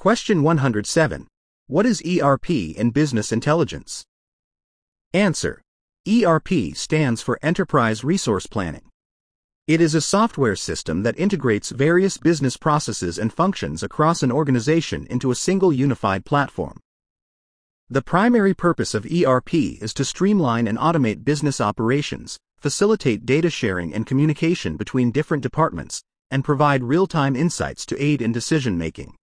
Question 107. What is ERP in business intelligence? Answer. ERP stands for Enterprise Resource Planning. It is a software system that integrates various business processes and functions across an organization into a single unified platform. The primary purpose of ERP is to streamline and automate business operations, facilitate data sharing and communication between different departments, and provide real-time insights to aid in decision-making.